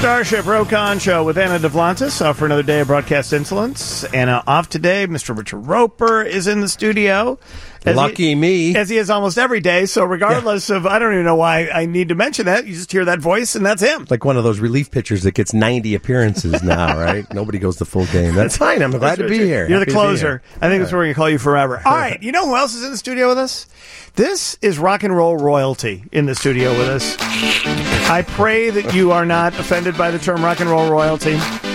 Starship Rokon Show with Anna Devlantis, for another day of broadcast insolence. Anna off today. Mr. Richard Roper is in the studio. Lucky me. As he is almost every day. So regardless of, I don't even know why I need to mention that. You just hear that voice and that's him. Like one of those relief pitchers that gets 90 appearances now, right? Nobody goes the full game. That's fine. I'm glad to be here. You're the closer. I think that's what we're going to call you forever. All right. You know who else is in the studio with us? This is rock and roll royalty in the studio with us. I pray that you are not offended by the term rock and roll royalty.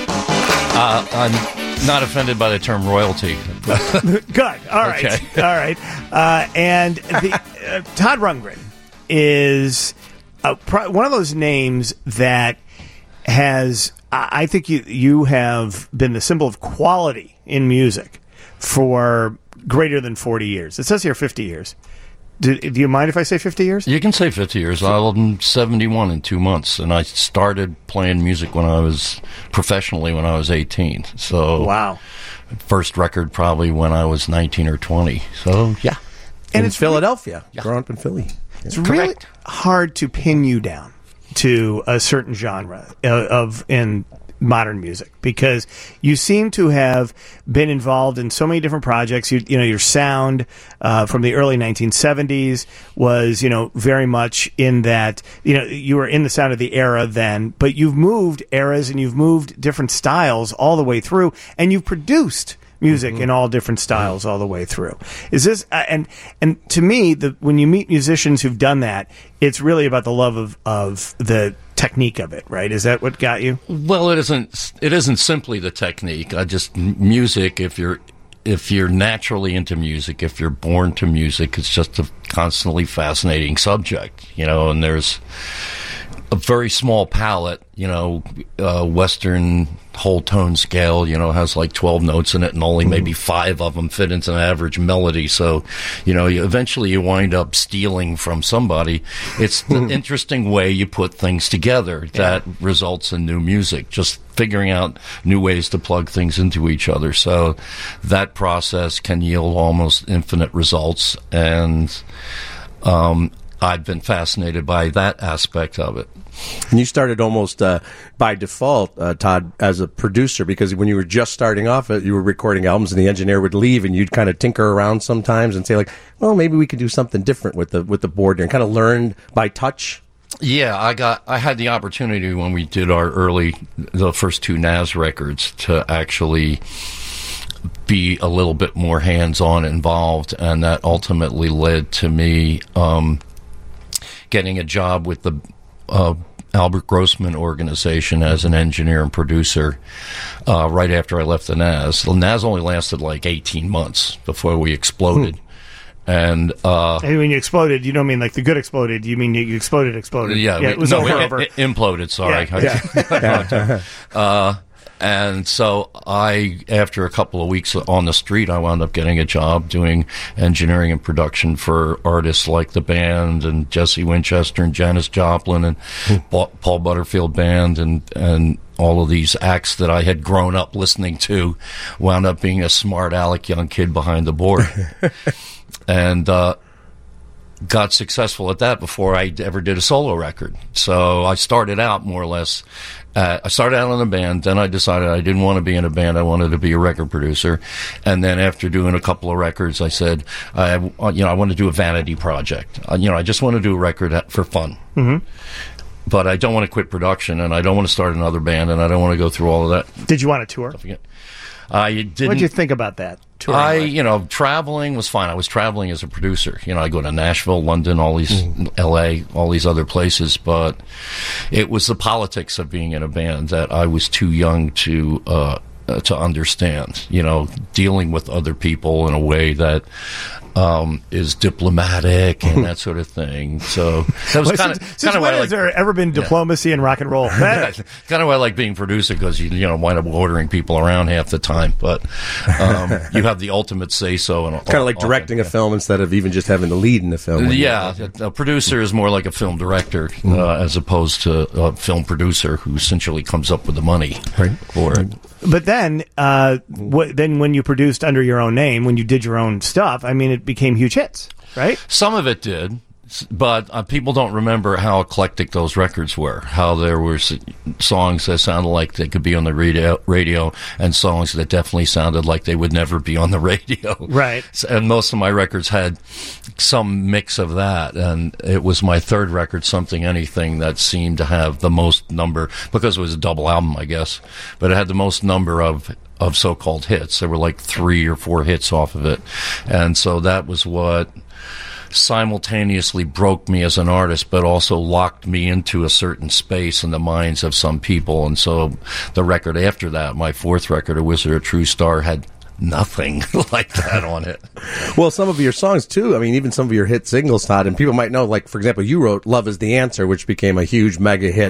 I'm not offended by the term royalty. Good. All right. Okay. All right. And Todd Rundgren is one of those names that has, I think you have been the symbol of quality in music for greater than 40 years. It says here 50 years. Do you mind if I say 50 years? You can say 50 years. I'm 71 in 2 months, and I started playing music professionally when I was 18. So, wow. First record probably when I was 19 or 20. So, yeah. And it's Philadelphia. Yeah. Growing up in Philly. It's really hard to pin you down to a certain genre in modern music, because you seem to have been involved in so many different projects. You know, your sound from the early 1970s was, very much in that, you were in the sound of the era then, but you've moved eras and you've moved different styles all the way through, and you've produced music in all different styles all the way through. Is this and to me, when you meet musicians who've done that, it's really about the love of the technique of it, right? Is that what got you? Well, it isn't simply the technique. Music, if you're naturally into music, if you're born to music, it's just a constantly fascinating subject, and there's a very small palette, Western whole tone scale, has like 12 notes in it, and only maybe 5 of them fit into an average melody. So, eventually you wind up stealing from somebody. It's the interesting way you put things together that results in new music, just figuring out new ways to plug things into each other. So that process can yield almost infinite results, and I've been fascinated by that aspect of it. And you started almost by default, Todd, as a producer, because when you were just starting off, you were recording albums and the engineer would leave and you'd kind of tinker around sometimes and say, like, well, maybe we could do something different with the board, and kind of learned by touch. Yeah, I had the opportunity when we did the first 2 Nas records to actually be a little bit more hands-on involved, and that ultimately led to me getting a job with the Albert Grossman organization as an engineer and producer right after I left the Nas. The Nas only lasted like 18 months before we exploded. And when you exploded, you don't mean like the good exploded. You mean you exploded. Yeah, it was over. It imploded, sorry. Yeah. And so after a couple of weeks on the street, I wound up getting a job doing engineering and production for artists like The Band and Jesse Winchester and Janis Joplin and Paul Butterfield Band and all of these acts that I had grown up listening to. Wound up being a smart aleck young kid behind the board. And got successful at that before I ever did a solo record. So I started out more or less. I started out in a band, then I decided I didn't want to be in a band. I wanted to be a record producer. And then after doing a couple of records, I said, I want to do a vanity project. I just want to do a record for fun. Mm-hmm. But I don't want to quit production, and I don't want to start another band, and I don't want to go through all of that. Did you want to tour? I didn't. What did you think about that? Traveling was fine. I was traveling as a producer. I go to Nashville, London, all these, L.A., all these other places. But it was the politics of being in a band that I was too young to understand. Dealing with other people in a way that is diplomatic and that sort of thing. So that was kind of why. Has there ever been diplomacy in rock and roll? Kind of why I like being producer, because you wind up ordering people around half the time, but you have the ultimate say so. And kind of like directing a film instead of even just having the lead in the film. Yeah, a producer is more like a film director as opposed to a film producer who essentially comes up with the money for it. But then, when you produced under your own name, when you did your own stuff, I mean, it became huge hits, right? Some of it did. But people don't remember how eclectic those records were. How there were songs that sounded like they could be on the radio, and songs that definitely sounded like they would never be on the radio. Right. And most of my records had some mix of that. And it was my third record, Something Anything, that seemed to have the most number, because it was a double album, I guess. But it had the most number of so-called hits. There were like 3 or 4 hits off of it. And so that was what simultaneously broke me as an artist, but also locked me into a certain space in the minds of some people. And so the record after that, my fourth record, A Wizard, a True Star, had nothing like that on it. Well, some of your songs too, I mean, even some of your hit singles, Todd, and people might know, like, for example, you wrote Love Is the Answer, which became a huge mega hit.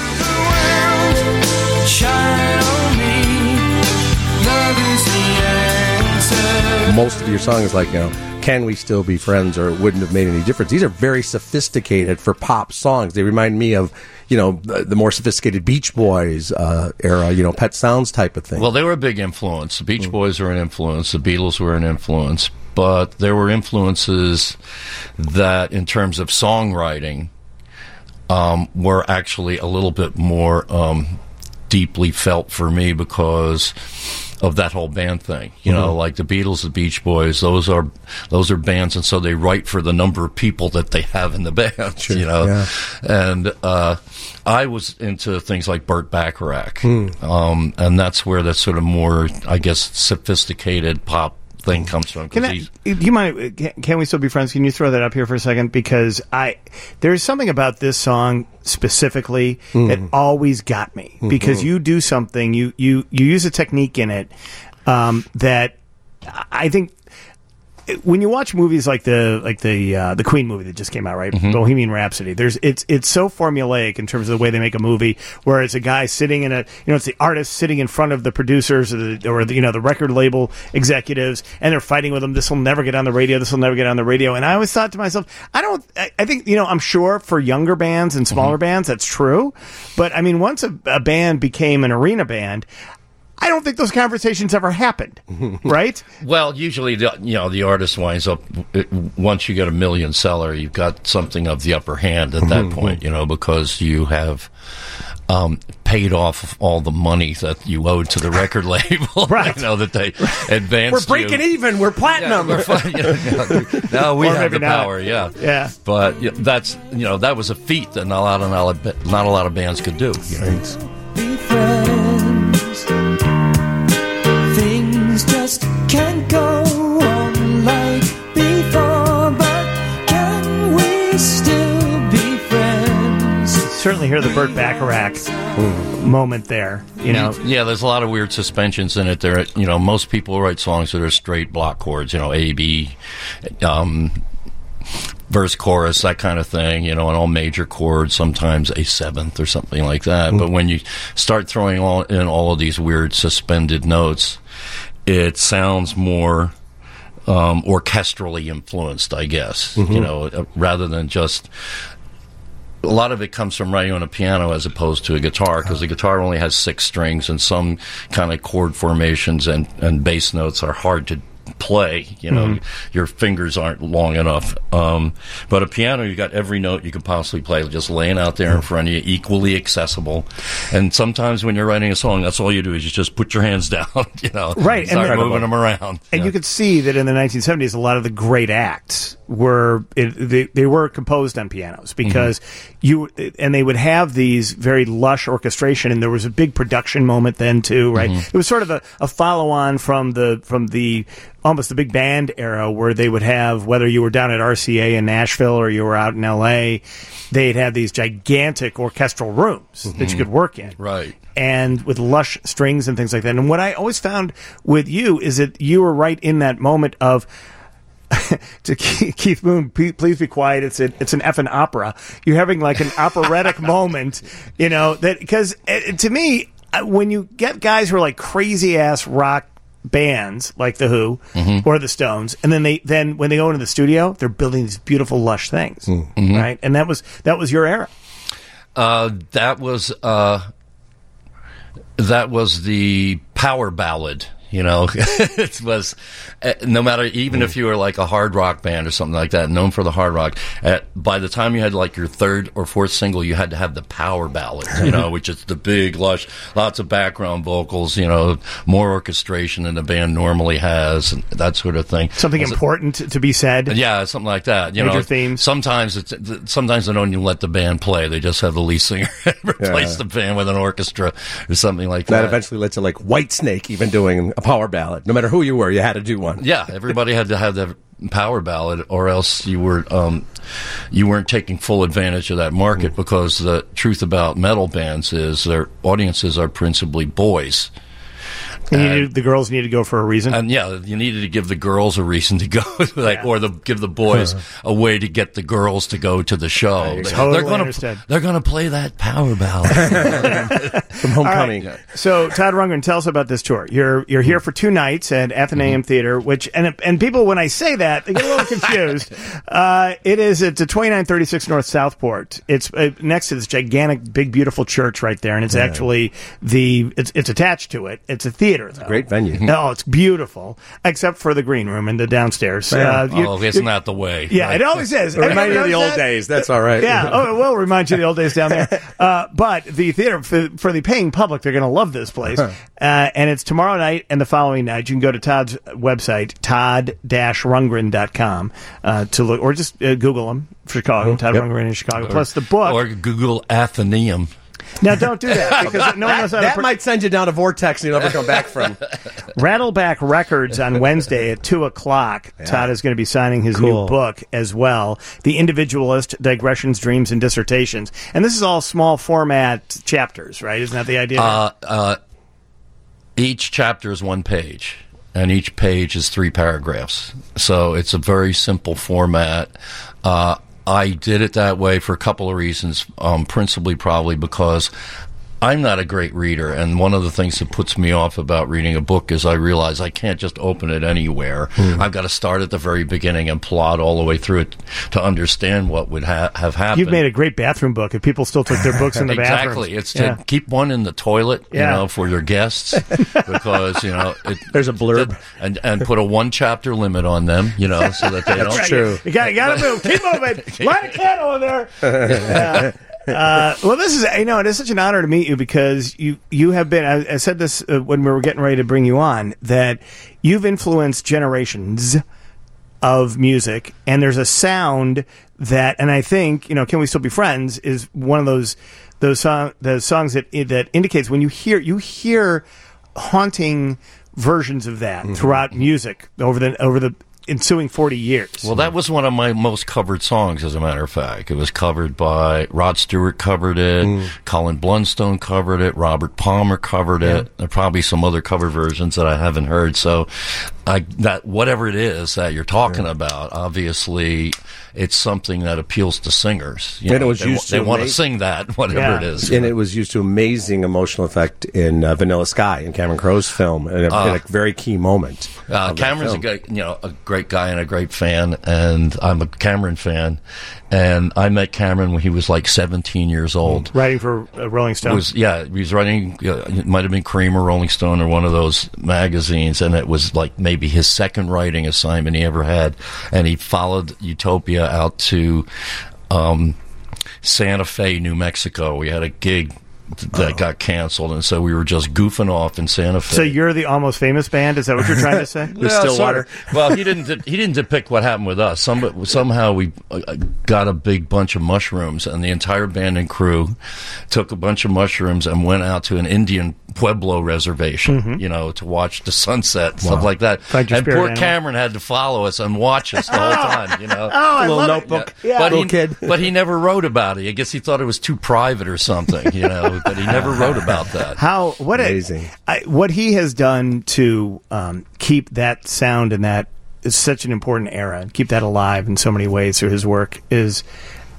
Most of your songs, like, Can We Still Be Friends, or It Wouldn't Have Made Any Difference. These are very sophisticated for pop songs. They remind me of, the more sophisticated Beach Boys era, Pet Sounds type of thing. Well, they were a big influence. The Beach Boys were an influence. The Beatles were an influence. But there were influences that, in terms of songwriting, were actually a little bit more deeply felt for me because of that whole band thing, like the Beatles, the Beach Boys. Those are bands, and so they write for the number of people that they have in the band. Sure, yeah. And I was into things like Burt Bacharach, and that's where that sort of more, I guess, sophisticated pop thing comes from. Do you mind? Can We Still Be Friends? Can you throw that up here for a second? Because there's something about this song specifically that always got me. Because you do something, you use a technique in it that I think. When you watch movies like the Queen movie that just came out, right, Bohemian Rhapsody, it's so formulaic in terms of the way they make a movie, where it's a guy sitting in it's the artist sitting in front of the producers or the record label executives, and they're fighting with them. This will never get on the radio. This will never get on the radio. And I always thought to myself, I think I'm sure for younger bands and smaller bands that's true, but I mean, once a band became an arena band, I don't think those conversations ever happened, right? Well, usually, the artist winds up, once you get a million seller, you've got something of the upper hand at that point, because you have paid off all the money that you owed to the record label, right? That they advanced. We're breaking even. We're platinum. Now we have the not. power. Yeah. But that's that was a feat that not a lot of bands could do. Be friends. Things just can't go on like before, but can we still be friends? Certainly hear the Burt Bacharach moment there, Yeah, there's a lot of weird suspensions in it. There, most people write songs that are straight block chords, A, B, verse, chorus, that kind of thing, and all major chords, sometimes a seventh or something like that. But when you start throwing in all of these weird suspended notes, it sounds more orchestrally influenced, I guess, rather than just... A lot of it comes from writing on a piano as opposed to a guitar, because the guitar only has 6 strings, and some kind of chord formations and bass notes are hard to play. Your fingers aren't long enough. But a piano, you got every note you could possibly play just laying out there in front of you, equally accessible. And sometimes when you're writing a song, that's all you do is you just put your hands down, right, start moving them around. And you could see that in the 1970s, a lot of the great acts were they were composed on pianos, because they would have these very lush orchestration, and there was a big production moment then too, right? It was sort of a follow on from the almost the big band era, where they would have, whether you were down at RCA in Nashville or you were out in LA, they'd have these gigantic orchestral rooms that you could work in, right? And with lush strings and things like that. And what I always found with you is that you were right in that moment of to Keith Moon, please be quiet. It's an effing opera. You're having like an operatic moment, that, because to me, when you get guys who are like crazy ass rock bands like the Who or the Stones, and then when they go into the studio, they're building these beautiful lush things, right? And that was your era. That was the power ballad. You know, it was no matter, even if you were like a hard rock band or something like that, known for the hard rock. By the time you had like your third or fourth single, you had to have the power ballad, you know, which is the big, lush, lots of background vocals, you know, more orchestration than the band normally has, and that sort of thing. Something important to be said. Yeah, something like that. You Major know, themes. Sometimes they don't even let the band play. They just have the lead singer replace the band with an orchestra or something like that. That eventually led to like Whitesnake even doing a power ballad. No matter who you were, you had to do one. Yeah, everybody had to have that power ballad, or else you weren't taking full advantage of that market. Because the truth about metal bands is their audiences are principally boys. And the girls need to go for a reason. And yeah, you needed to give the girls a reason to go, or give the boys a way to get the girls to go to the show. Totally understood. They're going to play that power ballad From Homecoming. All right. So Todd Rundgren, tell us about this tour. You're here for 2 nights at Athenaeum Theater, which and people, when I say that, they get a little confused. It's a 2936 North Southport. It's next to this gigantic, big, beautiful church right there, and it's actually it's attached to it. It's a theater. Though. Great venue. No, it's beautiful, except for the green room and the downstairs. Isn't that the way? Yeah, right? It always is. Remind you of the old days. That's all right. Yeah, it will remind you of the old days down there. But the theater, for the paying public, they're going to love this place. And it's tomorrow night and the following night. You can go to Todd's website, todd-rundgren.com, to look, or just Google him, Chicago, Todd Rundgren in Chicago. Plus the book. Or Google Athenaeum. Now, don't do that, because no one knows how to... That might send you down a vortex and you'll never come back from. Rattleback Records on Wednesday at 2 o'clock. Yeah. Todd is going to be signing his new book as well, The Individualist, Digressions, Dreams, and Dissertations. And this is all small format chapters, right? Isn't that the idea? Each chapter is 1 page, and each page is 3 paragraphs. So it's a very simple format. I did it that way for a couple of reasons, principally probably because I'm not a great reader, and one of the things that puts me off about reading a book is I realize I can't just open it anywhere. I've got to start at the very beginning and plot all the way through it to understand what would have happened. You've made a great bathroom book if people still took their books in the bathroom. Exactly. It's to keep one in the toilet, you know, for your guests, because, you know, there's a blurb. And put a 1-chapter limit on them, you know, so that they don't... That's true. You got to move. Keep moving. Light a candle in there. Well, this is, you know, it is such an honor to meet you, because you have been, I said this when we were getting ready to bring you on, that you've influenced generations of music, and there's a sound that, and I think, you know, Can We Still Be Friends is one of those songs that indicates when you hear haunting versions of that throughout music over the ensuing 40 years. Well, that was one of my most covered songs, as a matter of fact. It was covered by Rod Stewart, covered it, Colin Blunstone covered it, Robert Palmer covered it. There are probably some other cover versions that I haven't heard. So that whatever it is that you're talking about, obviously it's something that appeals to singers. You and know, it was they want to sing that, whatever it is. And it was used to amazing emotional effect in Vanilla Sky, in Cameron Crowe's film, in a very key moment. Cameron's a great guy and a great fan, and I'm a Cameron fan. And I met Cameron when he was like 17 years old. Writing for Rolling Stone? He was writing, it might have been Cream or Rolling Stone or one of those magazines, and it was like maybe his second writing assignment he ever had. And he followed Utopia out to Santa Fe, New Mexico. We had a gig that got canceled, and so we were just goofing off in Santa Fe. So you're the Almost Famous band? Is that what you're trying to say? With Stillwater? Well, he didn't depict what happened with us. Somehow we got a big bunch of mushrooms, and the entire band and crew took a bunch of mushrooms and went out to an Indian Pueblo reservation, you know, to watch the sunset, stuff like that. And poor Cameron had to follow us and watch us the whole time, you know. Oh, a little notebook. But he never wrote about it. I guess he thought it was too private or something, you know. But he never wrote about that. Amazing. What he has done to keep that sound and that is such an important era and keep that alive in so many ways through his work is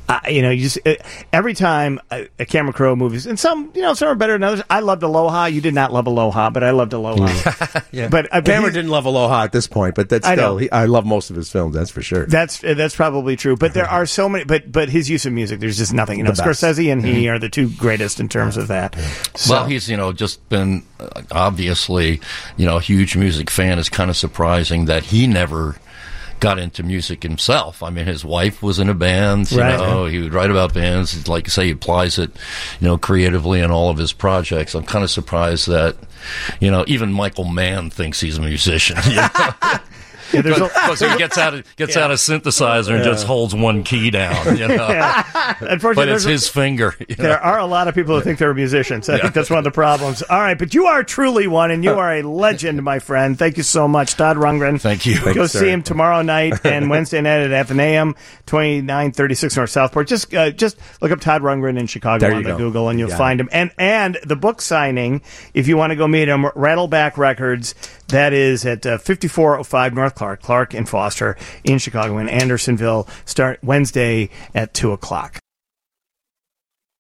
every time a Cameron Crowe movies, and some are better than others. I loved Aloha. You did not love Aloha, but I loved Aloha. Yeah. But Cameron didn't love Aloha at this point, but that's still, I love most of his films. That's for sure. That's probably true. But there are so many. But his use of music, there's just nothing. Scorsese and he are the two greatest in terms of that. So. Well, he's just been obviously a huge music fan. It's kind of surprising that he never got into music himself. I mean, his wife was in a band. Right. He would write about bands. Like I say, he applies it, creatively in all of his projects. I'm kind of surprised that, even Michael Mann thinks he's a musician. Because he gets out a synthesizer and just holds one key down. Yeah. Unfortunately, but it's his finger. There are a lot of people who think they're musicians. I think that's one of the problems. All right, but you are truly one, and you are a legend, my friend. Thank you so much, Todd Rundgren. Thank you. Go see him tomorrow night and Wednesday night at Athenaeum, 2936 North Southport. Just look up Todd Rundgren in Chicago on the Google, and you'll find him. And the book signing, if you want to go meet him, Rattleback Records. That is at 5405 North Clark and Foster in Chicago, in Andersonville. Start Wednesday at 2:00.